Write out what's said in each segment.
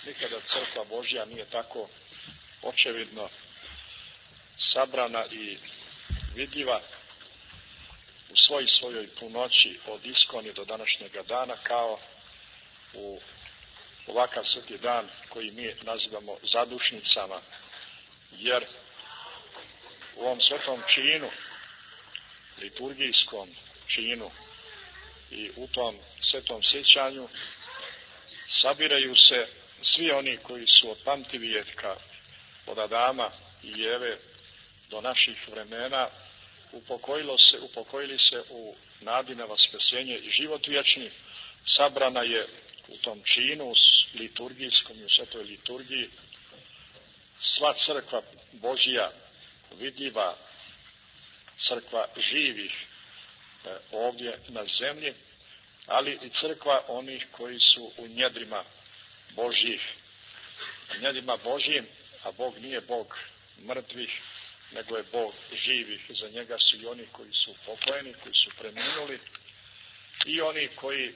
nikada crkva Božja nije tako očevidno sabrana i vidljiva u svojoj punoći od iskoni do današnjega dana kao u ovakav sveti dan koji mi nazivamo zadušnicama, jer u ovom svetom činu, liturgijskom činu i u tom svetom sjećanju sabiraju se svi oni koji su od pamtivijeka, od Adama i Eve do naših vremena upokojili se u nadi na vaskrsenje i život vječni. Sabrana je u tom činu liturgijskom i u svetoj liturgiji sva crkva Božja, vidljiva crkva živih ovdje na zemlji, ali i crkva onih koji su u njedrima Božjih. U njedrima Božjim, a Bog nije Bog mrtvih, nego je Bog živih. Za njega su i oni koji su pokojeni, koji su preminuli, i oni koji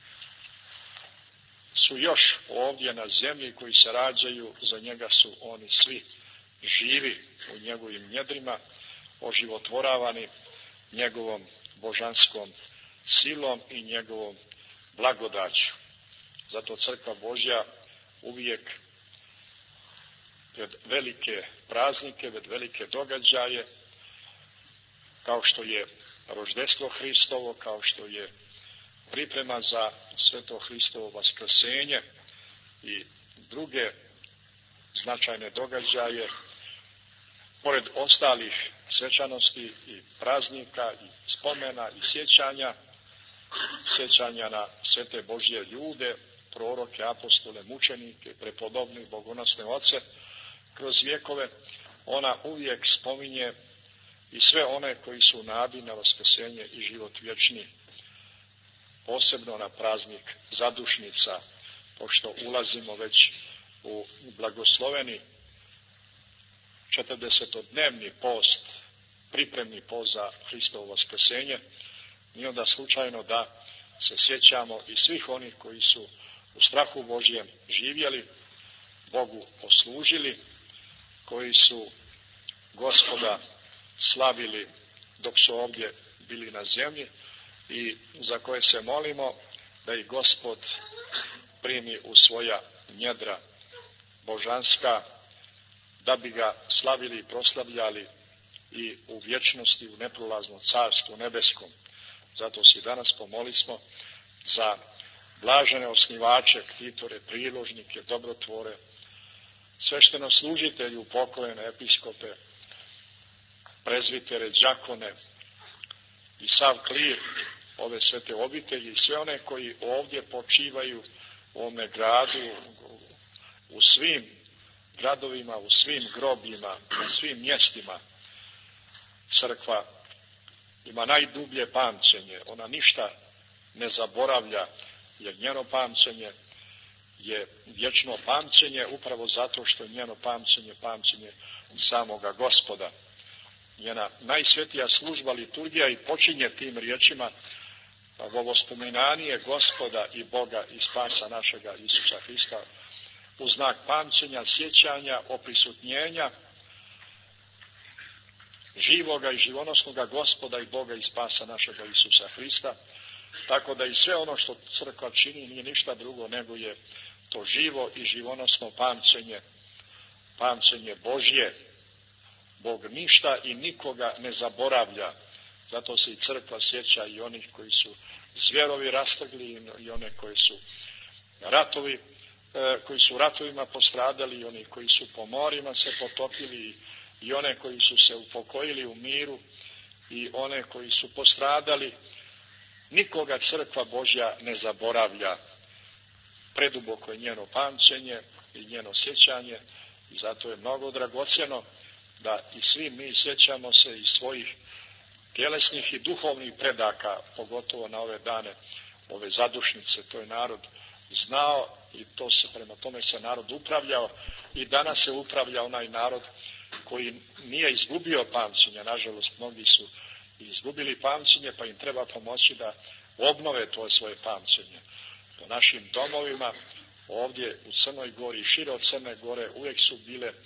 su još ovdje na zemlji, koji se rađaju, za njega su oni svi živi u njegovim njedrima, oživotvoravani njegovom božanskom silom i njegovom blagodaću. Zato crkva Božja uvijek pred velike praznike, pred velike događaje, kao što je roždestvo Hristovo, kao što je priprema za sveto Hristovo vaskrsenje i druge značajne događaje, pored ostalih svečanosti i praznika i spomena i sjećanja na svete Božje ljude, proroke, apostole, mučenike, prepodobne, bogonosne oce, kroz vjekove, ona uvijek spominje i sve one koji su u nadi na vaskrsenje i život vječni, posebno na praznik zadušnica, pošto ulazimo već u blagosloveni 40-dnevni post, pripremni post za Hristovo vaskrsenje, nije onda slučajno da se sjećamo i svih onih koji su u strahu Božjem živjeli, Bogu poslužili, koji su Gospoda slavili dok su ovdje bili na zemlji i za koje se molimo da ih Gospod primi u svoja njedra božanska, da bi ga slavili i proslavljali i u vječnosti, u neprolaznom carstvu nebeskom. Zato se danas pomolismo za blažene osnivače, ktitore, priložnike, dobrotvore, sveštenoslужitelji, upokojene episkope, prezvitere, đakone i sav klir ove svete obitelji i sve one koji ovdje počivaju u ovome gradu, u svim gradovima, u svim grobljima, na svim mjestima. Crkva ima najdublje pamćenje, ona ništa ne zaboravlja, jer njeno pamćenje je vječno pamćenje, upravo zato što je njeno pamćenje samoga Gospoda. Njena najsvetija služba, liturgija, i počinje tim riječima: ovo spominanje Gospoda i Boga i spasa našega Isusa Hrista, u znak pamćenja, sjećanja, oprisutnjenja živoga i živonosnoga Gospoda i Boga i spasa našega Isusa Hrista. Tako da i sve ono što crkva čini nije ništa drugo nego je to živo i živonosno pamćenje Božje. Bog ništa i nikoga ne zaboravlja. Zato se i crkva sjeća i onih koji su zvjerovi rastrgli, i one koji su ratovima postradali, i oni koji su po morima se potopili, i one koji su se upokojili u miru, i one koji su postradali. Nikoga crkva Božja ne zaboravlja. Preduboko je njeno pamćenje i njeno sjećanje, i zato je mnogo dragocjeno da i svi mi sjećamo se i svojih tjelesnih i duhovnih predaka, pogotovo na ove dane, ove zadušnice. To je narod znao i prema tome se narod upravljao, i danas se upravlja onaj narod koji nije izgubio pamćenje. Nažalost, mnogi su izgubili pamćenje, pa im treba pomoći da obnove to svoje pamćenje. Po našim domovima, ovdje u Crnoj Gori, šire od Crne Gore, uvijek su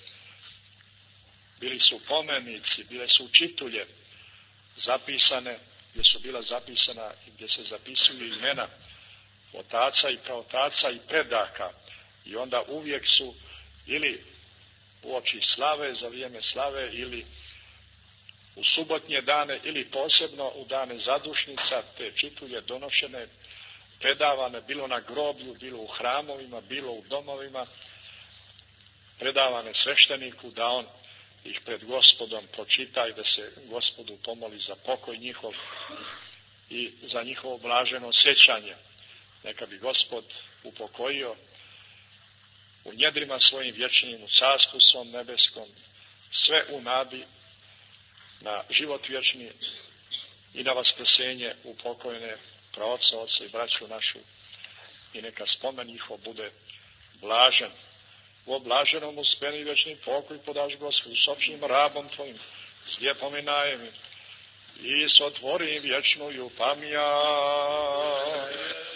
bili su pomenici, bile su čitulje zapisane, gdje su bila zapisana i gdje se zapisuju imena otaca i praotaca i predaka. I onda uvijek su ili uoči slave, za vrijeme slave, ili u subotnje dane, ili posebno u dane zadušnica, te čitulje donošene, predavane, bilo na groblju, bilo u hramovima, bilo u domovima, predavane svešteniku da on ih pred Gospodom pročita i da se Gospodu pomoli za pokoj njihov i za njihovo blaženo sjećanje. Neka bi Gospod upokojio u njedrima svojim vječnim, u carstvu svom nebeskom, sve u nadi na život vječni i na vaskrsenje upokojene praoca, oca i braću našu, i neka spomen njihov bude blažen. U blaženom uspjeni vječni pokoj podaš Gospodu s općim rabom tvojim, s lijepom i najemim, i s otvorim vječnu pamjat.